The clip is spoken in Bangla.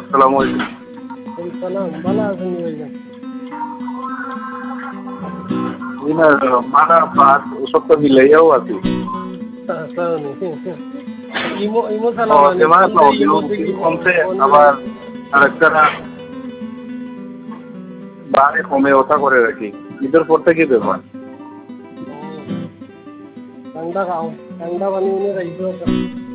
আসসালামু আলাইকুম। সালাম, ভালো আছেন ভাইজান? মানা ভাত ওসব তো মিলাইয়াও আছি। ইমো ইমো সালাম মানে ফোন দে ইমো থেকে কমছে ফোন আবার আরেকটা বারে কমে ওঠা করে রাখি। ঈদের পর থেকে ব্যাপার। ঠান্ডা খাও, ঠান্ডা পানি এনে রাখবো।